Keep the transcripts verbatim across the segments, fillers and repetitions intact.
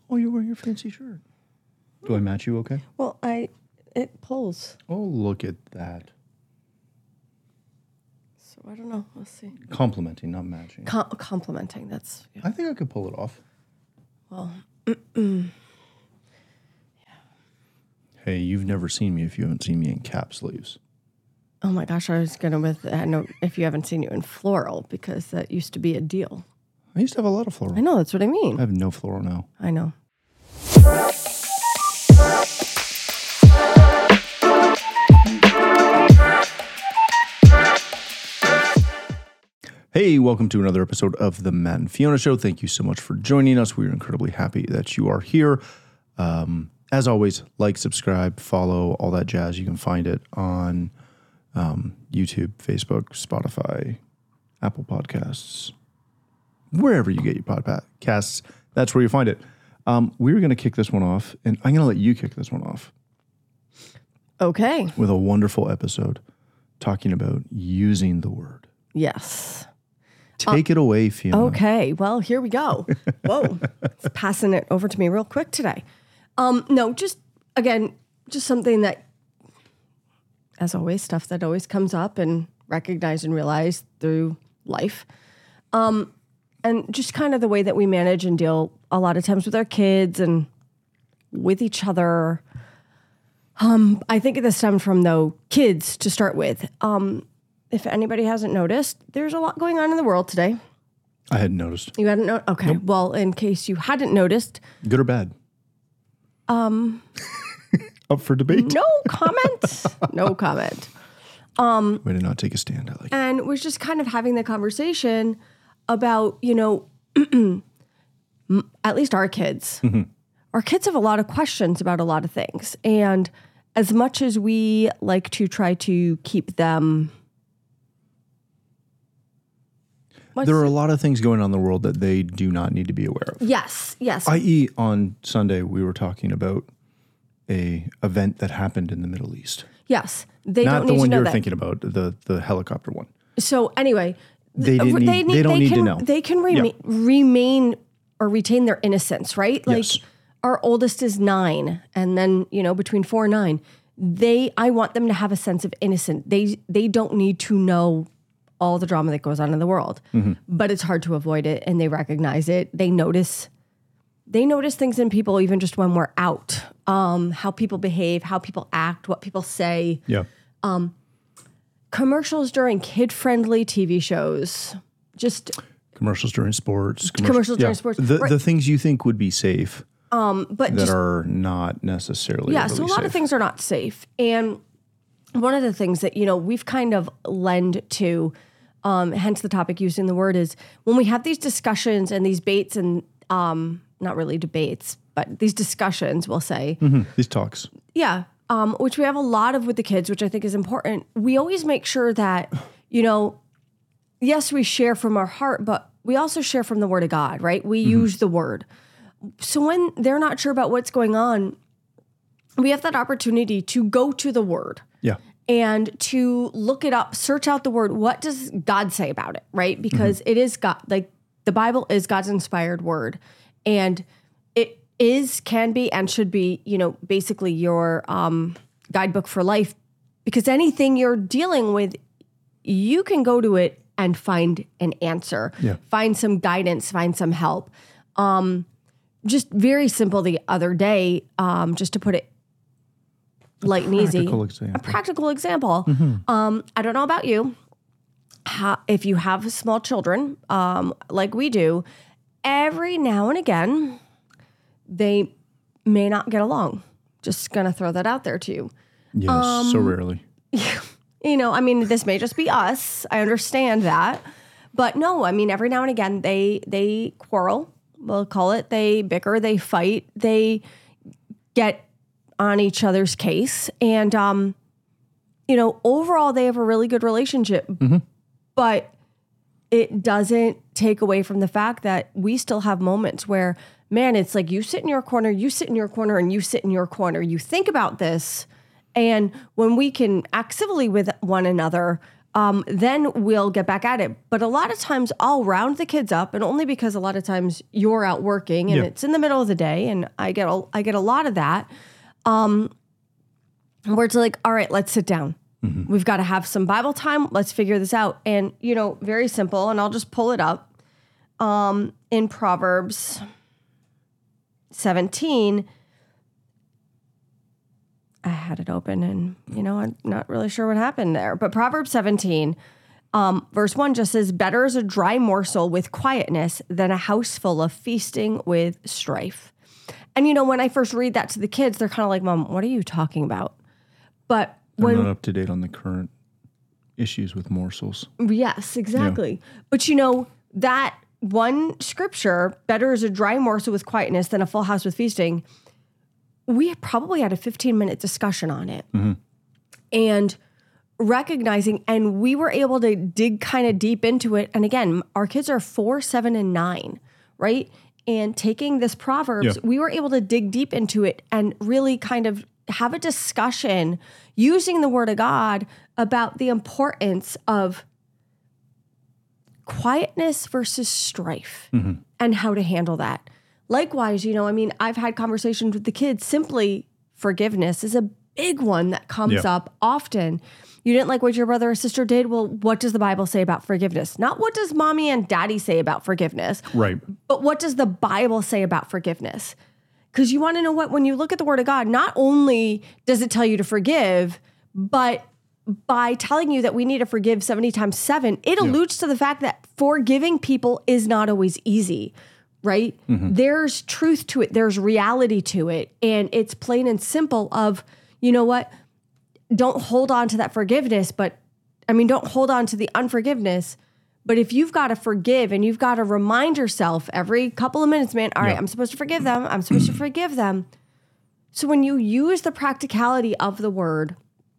Oh, you're wearing your fancy shirt. Do I match you okay? Well, I, it pulls. Oh, look at that. So I don't know. Let's see. Complimenting, not matching. Com- complimenting. That's, yeah. I think I could pull it off. Well, Hey, you've never seen me if you haven't seen me in cap sleeves. oh my gosh, I was going to with, I know if you haven't seen you in floral, because that used to be a deal. I used to have a lot of floral. I know, that's what I mean. I have no floral now. I know. Hey, welcome to another episode of the Matt and Fiona Show. Thank you so much for joining us. We're incredibly happy that you are here. Um, as always, like, subscribe, follow, all that jazz. You can find it on um, YouTube, Facebook, Spotify, Apple Podcasts, wherever you get your podcasts. That's where you find it. Um, we're going to kick this one off, and I'm going to let you kick this one off. Okay. With a wonderful episode talking about using the word. Yes. Take uh, it away, Fiona. Okay. Well, here we go. Whoa. It's passing it over to me real quick today. Um, no, just, again, just something that, as always, stuff that always comes up and recognize and realize through life. Um, and just kind of the way that we manage and deal a lot of times with our kids and with each other. Um, I think this stems from, though, kids to start with. Um, if anybody hasn't noticed, there's a lot going on in the world today. I hadn't noticed. You hadn't noticed? Okay. Nope. Well, in case you hadn't noticed. Good or bad? Um, Up for debate? No comment. No comment. Um, Way to not take a stand. I like it. And we're just kind of having the conversation about, you know, at least our kids. Mm-hmm. Our kids have a lot of questions about a lot of things. And as much as we like to try to keep them... There are a lot of things going on in the world that they do not need to be aware of. Yes, yes. that is, on Sunday, we were talking about a event that happened in the Middle East. Yes, they not don't the need one to know you're that. thinking about, the the helicopter one. So anyway, they, didn't need, they, need, they don't they need can, to know. They can rema- yeah. remain or retain their innocence, right? Like yes. Our oldest is nine, and then you know between four and nine, they I want them to have a sense of innocence. They they don't need to know all the drama that goes on in the world, mm-hmm. but it's hard to avoid it, and they recognize it. They notice, they notice things in people even just when we're out, um, how people behave, how people act, what people say. Yeah. Um, commercials during kid-friendly T V shows, just commercials during sports, commercials, commercials during yeah. sports, the right. the things you think would be safe, um, but that just, are not necessarily. Yeah. Really so a lot safe. of things are not safe, and one of the things that you know we've kind of lend to. Um, hence the topic using the word is when we have these discussions and these baits and um, not really debates, but these discussions, we'll say. Mm-hmm. These talks. Yeah. Um, which we have a lot of with the kids, which I think is important. We always make sure that, you know, yes, we share from our heart, but we also share from the word of God, right? We mm-hmm. use the word. So when they're not sure about what's going on, we have that opportunity to go to the word. Yeah. And to look it up, search out the word. What does God say about it, right? Because mm-hmm. it is God, like the Bible is God's inspired word. And it is, can be, and should be, you know, basically your um, guidebook for life. Because anything you're dealing with, you can go to it and find an answer, yeah. find some guidance, find some help. Um, just very simple the other day, um, just to put it light and easy. Example. A practical example. Mm-hmm. Um, I don't know about you. How, if you have small children, um, like we do, every now and again, they may not get along. Just gonna throw that out there to you. Yes, um, so rarely. You know, I mean, this may just be us. I understand that. But no, I mean, every now and again, they they quarrel. We'll call it. They bicker, they fight, they get on each other's case. And, um, you know, overall, they have a really good relationship. Mm-hmm. But it doesn't take away from the fact that we still have moments where, man, it's like you sit in your corner, you sit in your corner, and you sit in your corner. You think about this. And when we can act civilly with one another, Um, then we'll get back at it. But a lot of times I'll round the kids up, and only because a lot of times you're out working and Yeah. it's in the middle of the day, and I get a, I get a lot of that. Um, where it's like, all right, let's sit down. Mm-hmm. We've got to have some Bible time. Let's figure this out. And, you know, very simple. And I'll just pull it up. Um, in Proverbs seventeen, I had it open and, you know, I'm not really sure what happened there. But Proverbs seventeen, um, verse one just says, better is a dry morsel with quietness than a house full of feasting with strife. And, you know, when I first read that to the kids, they're kind of like, Mom, what are you talking about? But I'm when not up to date on the current issues with morsels. Yes, exactly. Yeah. But, you know, that one scripture, better is a dry morsel with quietness than a full house with feasting, we probably had a fifteen minute discussion on it. Mm-hmm. And recognizing, and we were able to dig kind of deep into it. And again, our kids are four, seven, and nine, right? And taking this Proverbs, yeah. we were able to dig deep into it and really kind of have a discussion using the Word of God about the importance of quietness versus strife mm-hmm. and how to handle that. Likewise, you know, I mean, I've had conversations with the kids. Simply forgiveness is a big one that comes yeah. up often. You didn't like what your brother or sister did? Well, what does the Bible say about forgiveness? Not what does mommy and daddy say about forgiveness, right? But what does the Bible say about forgiveness? Because you want to know what, when you look at the Word of God, not only does it tell you to forgive, but by telling you that we need to forgive seventy times seven, it yeah. alludes to the fact that forgiving people is not always easy, right? Mm-hmm. There's truth to it. There's reality to it. And it's plain and simple of, you know what? Don't hold on to that forgiveness, but I mean, don't hold on to the unforgiveness. But if you've got to forgive and you've got to remind yourself every couple of minutes, man, all right, yeah. I'm supposed to forgive them. I'm supposed to forgive them. So when you use the practicality of the Word,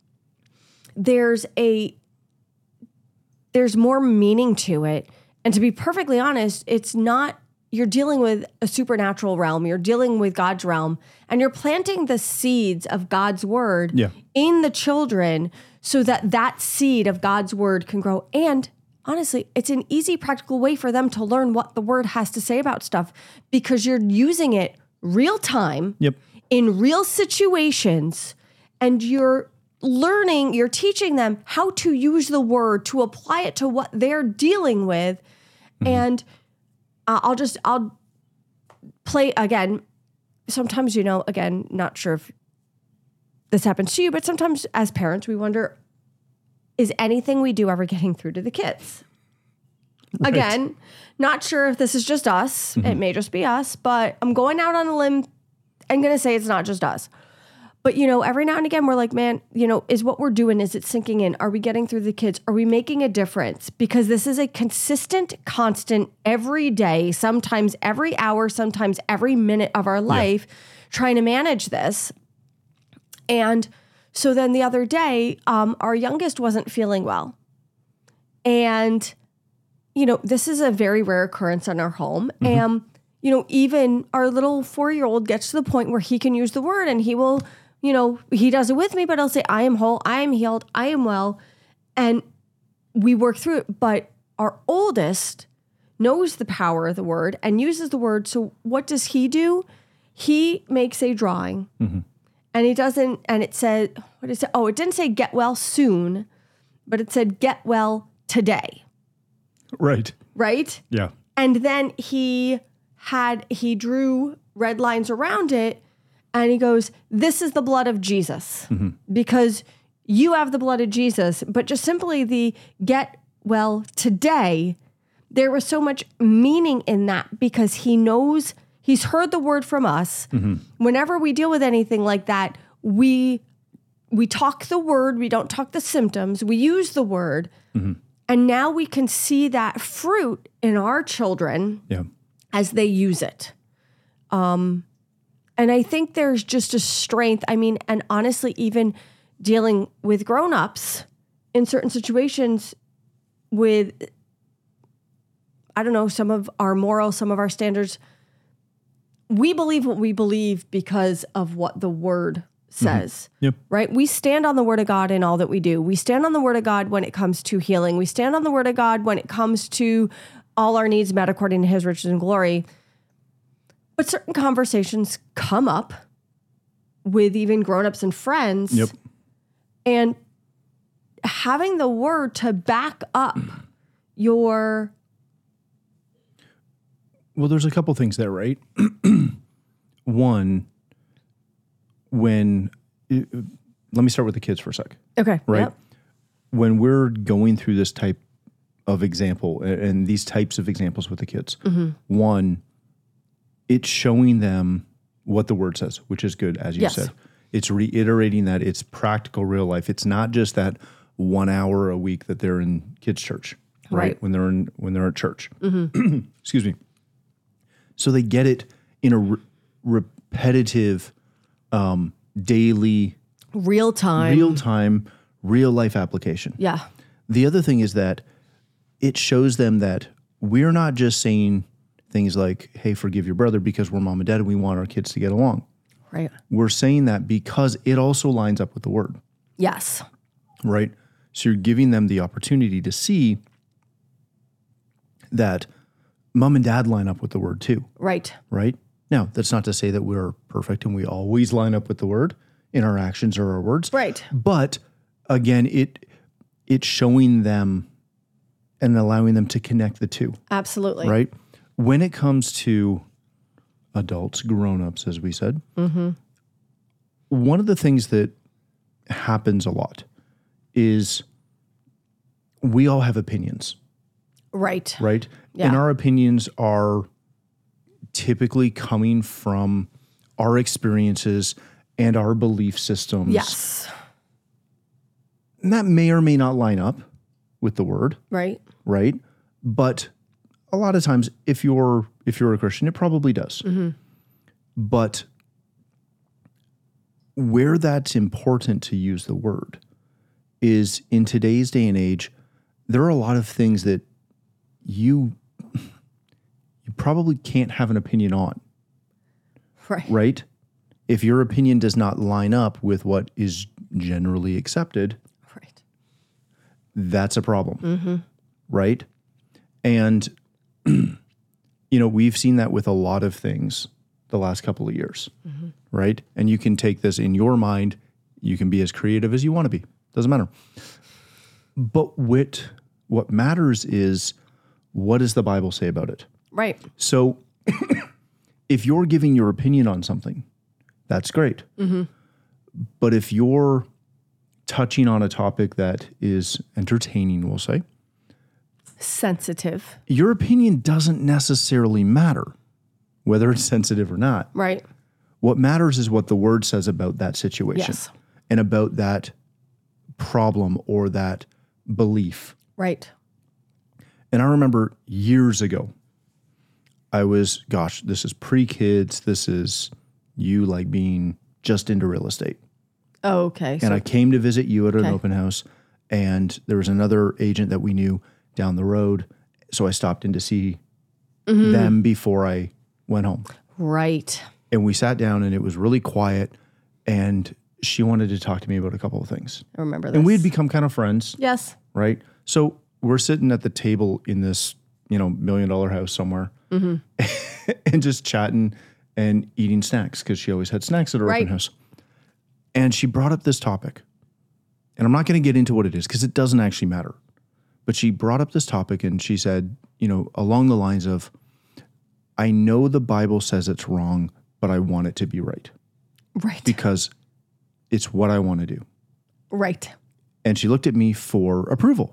there's a, there's more meaning to it. And to be perfectly honest, it's not, you're dealing with a supernatural realm. You're dealing with God's realm, and you're planting the seeds of God's Word yeah. in the children so that that seed of God's Word can grow. And honestly, it's an easy, practical way for them to learn what the Word has to say about stuff, because you're using it real time yep. in real situations, and you're learning, you're teaching them how to use the Word to apply it to what they're dealing with. Mm-hmm. And uh, I'll just, I'll play again. Sometimes, you know, again, not sure if this happens to you, but sometimes as parents, we wonder, is anything we do ever getting through to the kids? Right. Again, not sure if this is just us. Mm-hmm. It may just be us, but I'm going out on a limb and going to say it's not just us. But, you know, every now and again, we're like, man, you know, is what we're doing, is it sinking in? Are we getting through the kids? Are we making a difference? Because this is a consistent, constant, every day, sometimes every hour, sometimes every minute of our life, yeah. trying to manage this. And so then the other day, um, our youngest wasn't feeling well. And, you know, this is a very rare occurrence in our home. Mm-hmm. And, you know, even our little four-year-old gets to the point where he can use the Word, and he will, you know, he does it with me, but I'll say, I am whole, I am healed, I am well. And we work through it. But our oldest knows the power of the Word and uses the Word. So what does he do? He makes a drawing. Mm-hmm. And he doesn't, and it said, what is it? Oh, it didn't say get well soon, but it said get well today. Right. Right? Yeah. And then he had, he drew red lines around it, and he goes, this is the blood of Jesus, mm-hmm. because you have the blood of Jesus. But just simply the get well today, there was so much meaning in that, because he knows, he's heard the Word from us. Mm-hmm. Whenever we deal with anything like that, we we talk the Word, we don't talk the symptoms, we use the Word. Mm-hmm. And now we can see that fruit in our children yeah. as they use it. Um, and I think there's just a strength. I mean, and honestly, even dealing with grown-ups in certain situations with, I don't know, some of our morals, some of our standards, we believe what we believe because of what the Word says, Yep. right? We stand on the word of God in all that we do. We stand on the word of God when it comes to healing. We stand on the word of God when it comes to all our needs met according to his riches and glory. But certain conversations come up with even grown-ups and friends. Yep. And having the word to back up your... Well, there's a couple things there, right? One, when, let me start with the kids for a sec, Okay. right? Yep. When we're going through this type of example and, and these types of examples with the kids, Mm-hmm. one, it's showing them what the word says, which is good, as you Yes. said. It's reiterating that it's practical real life. It's not just that one hour a week that they're in kids' church, right? Right. When they're in when they're at church. Excuse me. So they get it in a re- repetitive, um, daily, Real time. real time, real life application. Yeah. The other thing is that it shows them that we're not just saying things like, hey, forgive your brother because we're mom and dad and we want our kids to get along. Right. We're saying that because it also lines up with the word, Yes. right? So you're giving them the opportunity to see that mom and dad line up with the word too, Right. right? Now, that's not to say that we're perfect and we always line up with the word in our actions or our words. Right. But again, it it's showing them and allowing them to connect the two, Absolutely. right? When it comes to adults, grown-ups, as we said, Mm-hmm. one of the things that happens a lot is we all have opinions, Right. right? Yeah. And our opinions are typically coming from our experiences and our belief systems. Yes. And that may or may not line up with the word, Right. right? But a lot of times, if you're if you're a Christian, it probably does. Mm-hmm. But where that's important to use the word is in today's day and age, there are a lot of things that you you probably can't have an opinion on, Right. right? If your opinion does not line up with what is generally accepted, Right. that's a problem, Mm-hmm. right? And, you know, we've seen that with a lot of things the last couple of years, Mm-hmm. right? And you can take this in your mind. You can be as creative as you want to be. Doesn't matter. But what, what matters is, what does the Bible say about it? Right. So if you're giving your opinion on something, that's great. Mm-hmm. But if you're touching on a topic that is entertaining, we'll say, Sensitive. your opinion doesn't necessarily matter, whether it's sensitive or not. Right. What matters is what the word says about that situation Yes. and about that problem or that belief. Right. And I remember years ago, I was, gosh, this is pre-kids. This is you like being just into real estate. Oh, okay. And So, I came to visit you at an Okay. open house, and there was another agent that we knew down the road. So I stopped in to see Mm-hmm. them before I went home. right. And we sat down and it was really quiet. And she wanted to talk to me about a couple of things. I remember this. And we had become kind of friends, Yes. right? So we're sitting at the table in this, you know, million dollar house somewhere Mm-hmm. and just chatting and eating snacks because she always had snacks at her Right. open house. And she brought up this topic. And I'm not going to get into what it is because it doesn't actually matter. But she brought up this topic and she said, you know, along the lines of, I know the Bible says it's wrong, but I want it to be right Right. because it's what I want to do. Right. And she looked at me for approval.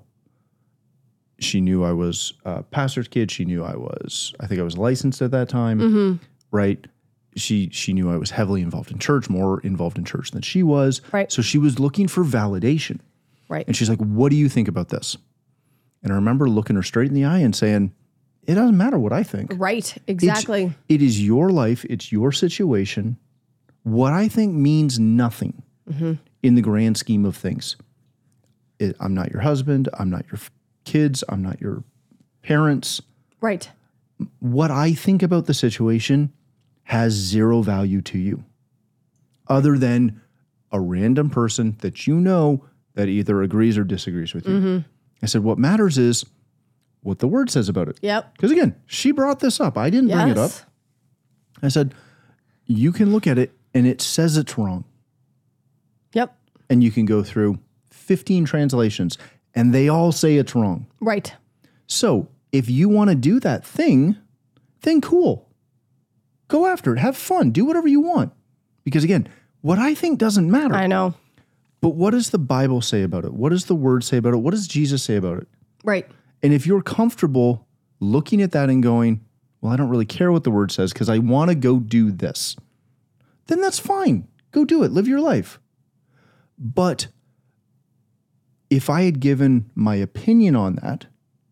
She knew I was a pastor's kid. She knew I was, I think I was licensed at that time, Mm-hmm. right? She she knew I was heavily involved in church, more involved in church than she was. Right. So she was looking for validation. Right. And she's like, what do you think about this? And I remember looking her straight in the eye and saying, it doesn't matter what I think. Right. It's- Exactly. It is your life. It's your situation. What I think means nothing Mm-hmm. in the grand scheme of things. It, I'm not your husband. I'm not your f- kids. I'm not your parents. Right. What I think about the situation has zero value to you other than a random person that you know that either agrees or disagrees with you. Mm-hmm. I said, what matters is what the word says about it. Yep. Because again, she brought this up. I didn't yes. bring it up. I said, you can look at it and it says it's wrong. Yep. And you can go through fifteen translations and they all say it's wrong. Right. So if you want to do that thing, then cool. Go after it. Have fun. Do whatever you want. Because again, what I think doesn't matter. I know. But what does the Bible say about it? What does the word say about it? What does Jesus say about it? Right. And if you're comfortable looking at that and going, well, I don't really care what the word says because I want to go do this, then that's fine. Go do it. Live your life. But if I had given my opinion on that,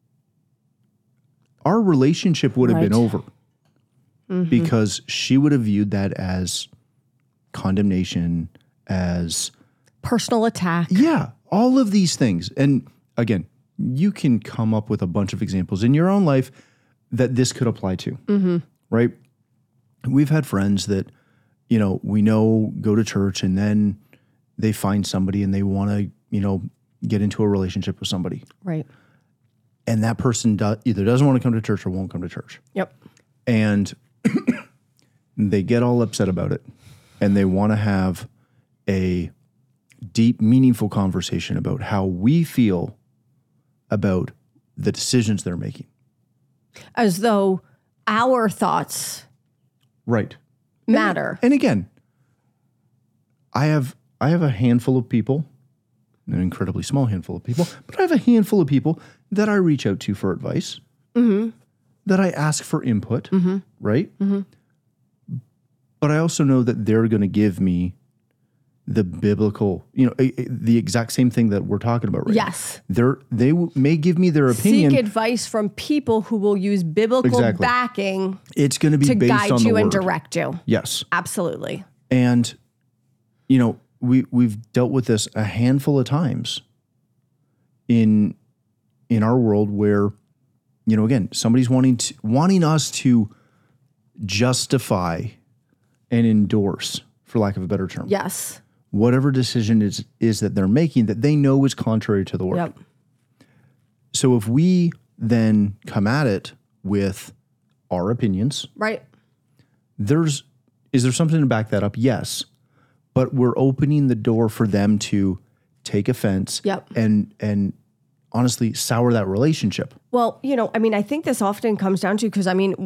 our relationship would have right. been over mm-hmm. because she would have viewed that as condemnation, as personal attack. Yeah, all of these things. And again, you can come up with a bunch of examples in your own life that this could apply to, mm-hmm. right? We've had friends that, you know, we know go to church and then they find somebody and they want to, you know, get into a relationship with somebody. Right. And that person do, either doesn't want to come to church or won't come to church. Yep. And they get all upset about it and they want to have a deep, meaningful conversation about how we feel about the decisions they're making. As though our thoughts right. matter. And, and again, I have I have a handful of people, an incredibly small handful of people, but I have a handful of people that I reach out to for advice, mm-hmm. that I ask for input, mm-hmm. right? Mm-hmm. But I also know that they're going to give me the biblical, you know, a, a, the exact same thing that we're talking about right yes. now. They're, they w- may give me their opinion. Seek advice from people who will use biblical exactly. backing it's going to be to based guide on the you and word. direct you. Yes. Absolutely. And, you know, we, we've dealt with this a handful of times in in our world where, you know, again, somebody's wanting to, wanting us to justify and endorse, for lack of a better term. Yes. Whatever decision is is that they're making that they know is contrary to the word. Yep. So if we then come at it with our opinions, right. there's is there something to back that up? Yes. But we're opening the door for them to take offense yep. and and honestly sour that relationship. Well, you know, I mean, I think this often comes down to, because I mean,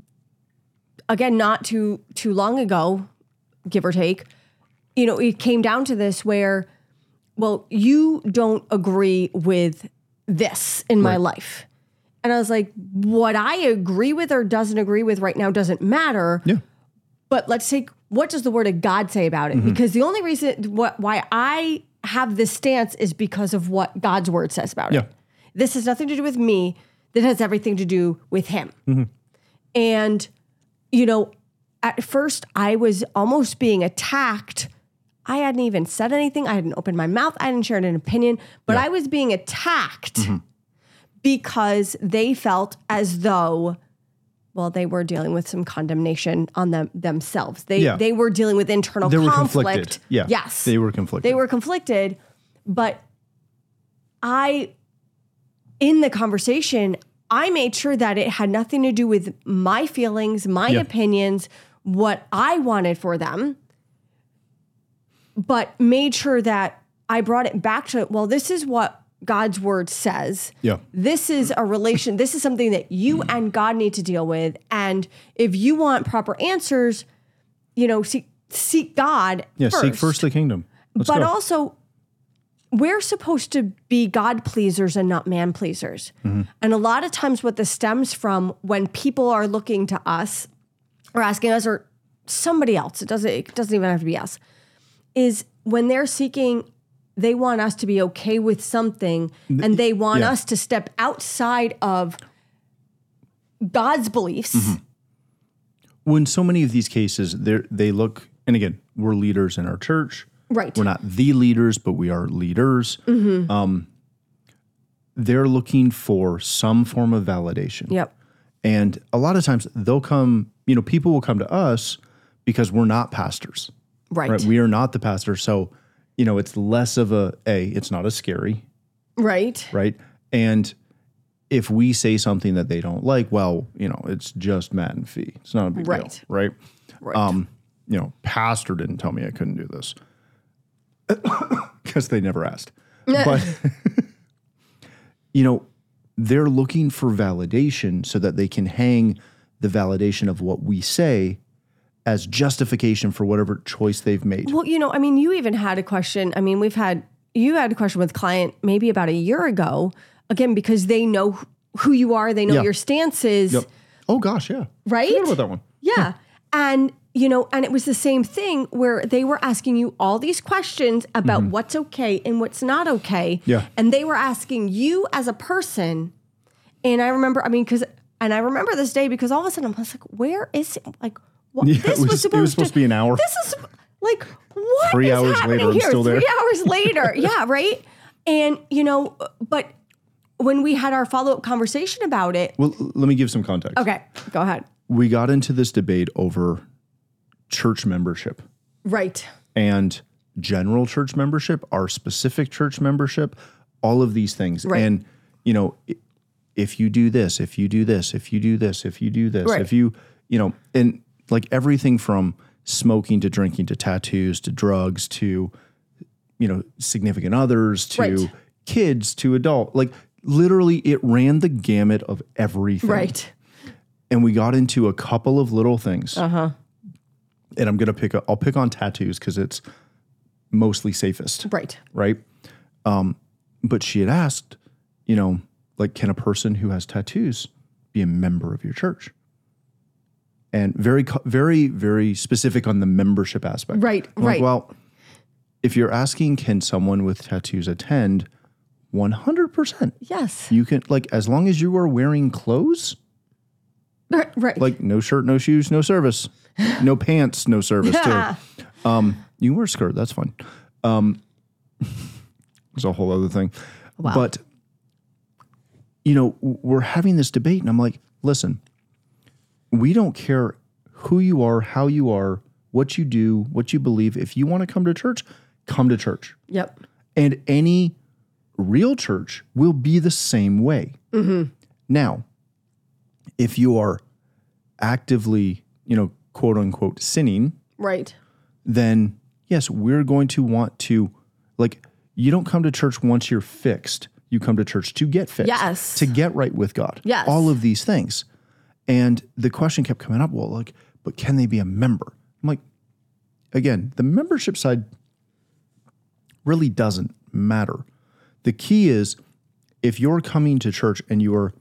again, not too too long ago, give or take, you know, it came down to this where, well, you don't agree with this in my right. life. And I was like, what I agree with or doesn't agree with right now doesn't matter. Yeah. But let's take, what does the word of God say about it? Mm-hmm. Because the only reason what, why I have this stance is because of what God's word says about yeah. it. This has nothing to do with me. That has everything to do with him. Mm-hmm. And, you know, at first I was almost being attacked. I hadn't even said anything. I hadn't opened my mouth. I hadn't shared an opinion, but yeah. I was being attacked mm-hmm. because they felt as though, well, they were dealing with some condemnation on them themselves. They yeah. they were dealing with internal they were conflict. Conflicted. Yeah. Yes. They were conflicted. They were conflicted, but I, in the conversation, I made sure that it had nothing to do with my feelings, my yeah. opinions, what I wanted for them, but made sure that I brought it back to, well, this is what God's word says. Yeah. This is a relation. This is something that you and God need to deal with. And if you want proper answers, you know, seek, seek God yeah, first. seek first the kingdom. Let's but go. also, we're supposed to be God pleasers and not man pleasers. Mm-hmm. And a lot of times what this stems from when people are looking to us or asking us or somebody else, it doesn't, it doesn't even have to be us, is when they're seeking, they want us to be okay with something and they want yeah. us to step outside of God's beliefs. Mm-hmm. Well, in so many of these cases, they look, and again, we're leaders in our church. Right. We're not the leaders, but we are leaders. Mm-hmm. Um, they're looking for some form of validation. Yep. And a lot of times they'll come, you know, people will come to us because we're not pastors. Right. We are not the pastor. So, you know, it's less of a, A, it's not as scary, Right. right? And if we say something that they don't like, well, you know, it's just Matt and Fee. It's not a big Right. deal, right? Right. Um, you know, pastor didn't tell me I couldn't do this because they never asked. But, you know, they're looking for validation so that they can hang the validation of what we say as justification for whatever choice they've made. Well, you know, I mean, you even had a question. I mean, we've had, you had a question with a client maybe about a year ago, again, because they know who you are, they know Yeah. your stances, Yep. Oh, gosh, yeah. right? Forgot about that one. Yeah. And, you know, and it was the same thing where they were asking you all these questions about what's okay and what's not okay. Mm-hmm. Yeah. And they were asking you as a person. And I remember, I mean, because, and I remember this day because all of a sudden I was like, where is it? Like, what? Yeah, this it was- was supposed it was supposed to be an hour. This is like, what Three is hours happening later, I'm here? still there. Three hours later. Yeah, right? And, you know, but when we had our follow-up conversation about it. Well, let me give some context. Okay, go ahead. We got into this debate over church membership Right. and general church membership, our specific church membership, all of these things. Right. And, you know, i- if you do this, if you do this, if you do this, if you do this, Right. if you, you know, and like everything from smoking to drinking to tattoos to drugs to, you know, significant others to Right. kids to adult, like literally it ran the gamut of everything. Right. And we got into a couple of little things. Uh-huh. And I'm going to pick, a, I'll pick on tattoos because it's mostly safest. Right. Right. Um, but she had asked, you know, like, can a person who has tattoos be a member of your church? And very, co- very, very specific on the membership aspect. Right, I'm like, right. well, if you're asking, can someone with tattoos attend? one hundred percent. Yes. You can, like, as long as you are wearing clothes, Right. Right. like no shirt, no shoes, no service, no pants, no service Yeah. too. Um, you can wear a skirt. That's fine. Um, it's a whole other thing. Wow. But, you know, w- we're having this debate and I'm like, listen, we don't care who you are, how you are, what you do, what you believe. If you want to come to church, come to church. Yep. And any real church will be the same way. Now, if you are actively, you know, quote unquote, sinning, Right. then yes, we're going to want to, like, you don't come to church once you're fixed. You come to church to get fixed. Yes. To get right with God. Yes. All of these things. And the question kept coming up, well, like, but can they be a member? I'm like, again, the membership side really doesn't matter. The key is if you're coming to church and you're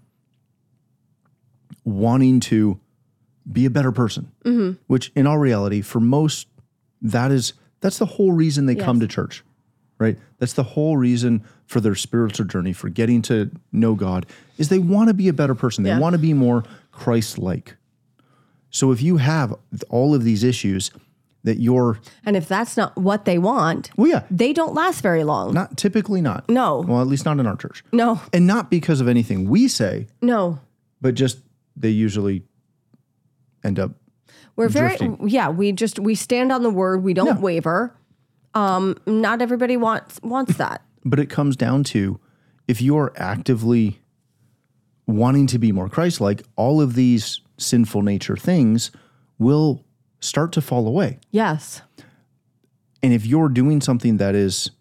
wanting to be a better person, which in all reality, for most, that is, that's the whole reason they come Yes. to church, right? That's the whole reason for their spiritual journey, for getting to know God, is they want to be a better person. They Yeah. want to be more Christ-like. So if you have all of these issues that you're, And if that's not what they want, well, yeah, they don't last very long. not typically not. No. Well, at least not in our church. No. And not because of anything we say, No. but just they usually end up. We're very, Drifting. yeah, we just, we stand on the word. We don't Yeah. waver. Um, not everybody wants, wants that. But it comes down to if you are actively wanting to be more Christ-like, all of these sinful nature things will start to fall away. Yes. And if you're doing something that is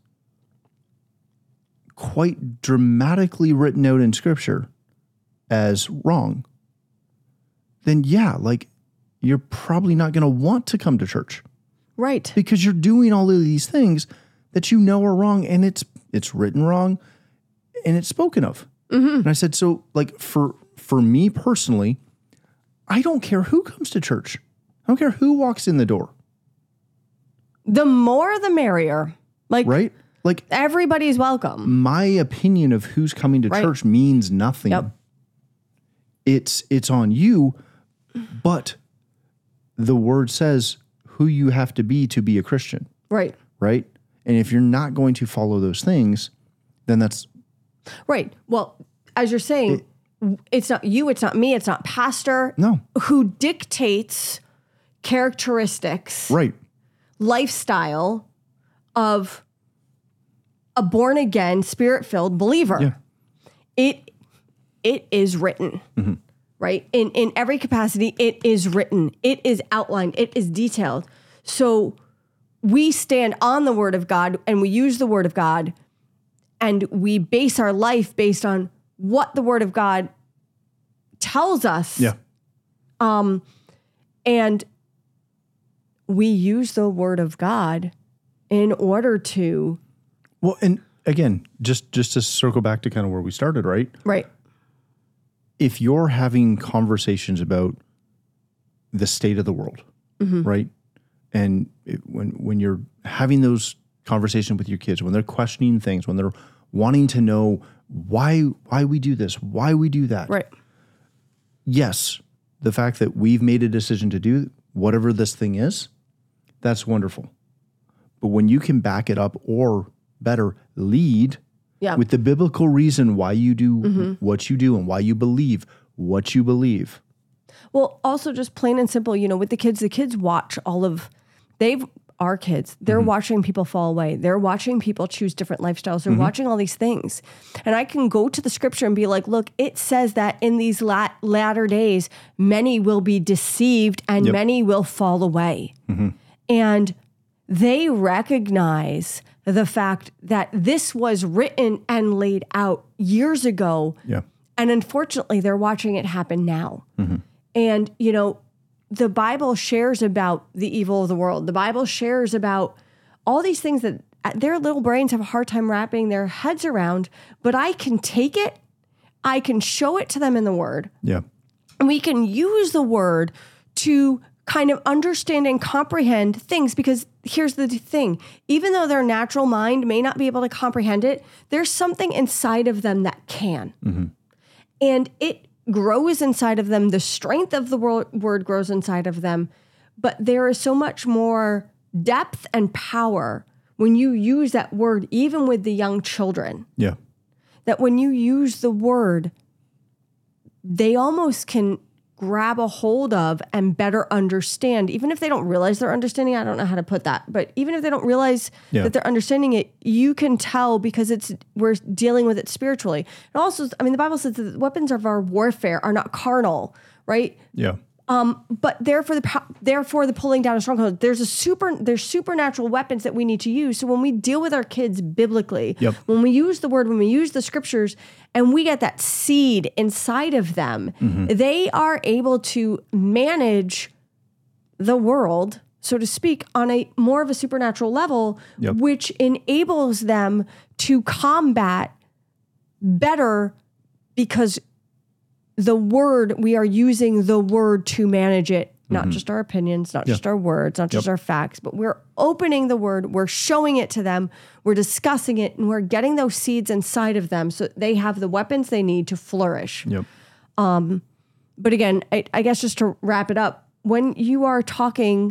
quite dramatically written out in scripture as wrong, then yeah, like you're probably not going to want to come to church Right. because you're doing all of these things that you know are wrong and it's it's written wrong and it's spoken of. And I said, so like for for me personally, I don't care who comes to church. I don't care who walks in the door, The more the merrier. Like right? Like everybody's welcome. my opinion of who's coming to Right. church means nothing. Yep. It's it's on you, but the word says who you have to be to be a Christian, Right. right? And if you're not going to follow those things, then that's Right. Well, as you're saying, it's not you, it's not me, it's not pastor no, who dictates characteristics. right. lifestyle of a born again, spirit filled believer. Yeah. It it is written, mm-hmm. right? In in every capacity, it is written. It is outlined. It is detailed. So we stand on the Word of God and we use the Word of God, and we base our life based on what the Word of God tells us. Yeah. Um, and we use the Word of God in order to. Well, and again, just just to circle back to kind of where we started, right? Right. If you're having conversations about the state of the world, mm-hmm. right? And it, when when you're having those conversations with your kids, when they're questioning things, when they're wanting to know why why we do this, why we do that. Right. Yes, the fact that we've made a decision to do whatever this thing is, that's wonderful. But when you can back it up, or better, lead yeah. with the biblical reason why you do mm-hmm. what you do and why you believe what you believe. Well, also just plain and simple, you know, with the kids, the kids watch all of, they've, our kids, they're mm-hmm. watching people fall away. They're watching people choose different lifestyles. They're mm-hmm. watching all these things. And I can go to the scripture and be like, look, it says that in these lat- latter days, many will be deceived and yep. many will fall away. Mm-hmm. And they recognize the fact that this was written and laid out years ago. Yeah. And unfortunately, they're watching it happen now. Mm-hmm. And, you know, the Bible shares about the evil of the world. The Bible shares about all these things that their little brains have a hard time wrapping their heads around, but I can take it, I can show it to them in the Word. Yeah. And we can use the Word to kind of understand and comprehend things, because here's the thing. Even though their natural mind may not be able to comprehend it, there's something inside of them that can. Mm-hmm. And it grows inside of them. The strength of the word grows inside of them. But there is so much more depth and power when you use that word, even with the young children. Yeah. That when you use the word, they almost can grab a hold of and better understand, even if they don't realize they're understanding. I don't know how to put that, but even if they don't realize yeah. that they're understanding it, you can tell, because it's we're dealing with it spiritually. And also, I mean, the Bible says that the weapons of our warfare are not carnal, right? Yeah. Um, but therefore the therefore the pulling down of strongholds. There's a super there's supernatural weapons that we need to use. So when we deal with our kids biblically, yep. when we use the word, when we use the scriptures, and we get that seed inside of them, mm-hmm. they are able to manage the world, so to speak, on a more of a supernatural level, yep. which enables them to combat better, because the word, we are using the word to manage it, not mm-hmm. just our opinions, not yeah. just our words, not just yep. our facts, but we're opening the word, we're showing it to them, we're discussing it, and we're getting those seeds inside of them so they have the weapons they need to flourish. Yep. Um, but again, I, I guess just to wrap it up, when you are talking,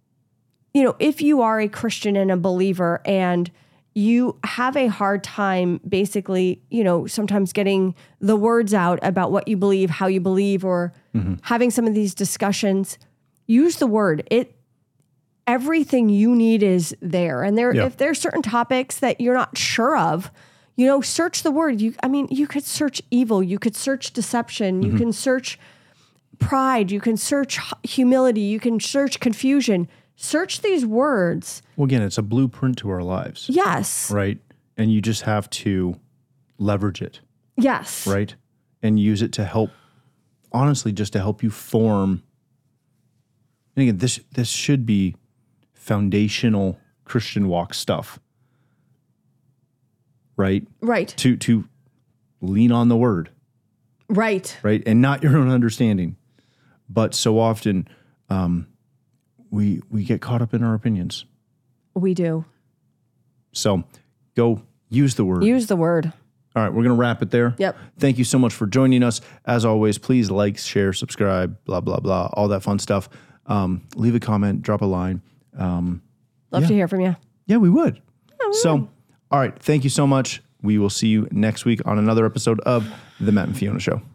you know, if you are a Christian and a believer and you have a hard time basically, you know, sometimes getting the words out about what you believe, how you believe, or mm-hmm. having some of these discussions, use the word. It, everything you need is there. And there, yeah. if there's certain topics that you're not sure of, you know, search the word. You, I mean, you could search evil, you could search deception, mm-hmm. you can search pride, you can search humility, you can search confusion. Search these words. Well, again, it's a blueprint to our lives. Yes. Right? And you just have to leverage it. Yes. Right? And use it to help, honestly, just to help you form. And again, this this should be foundational Christian walk stuff. Right? Right. To to lean on the word. Right. Right? And not your own understanding. But so often, um, We we get caught up in our opinions. We do. So go use the word. Use the word. All right, we're going to wrap it there. Yep. Thank you so much for joining us. As always, please like, share, subscribe, blah, blah, blah, all that fun stuff. Um, leave a comment, drop a line. Um, Love yeah. to hear from you. Yeah, we would. Yeah, we so, would. All right, thank you so much. We will see you next week on another episode of The Matt and Fiona Show.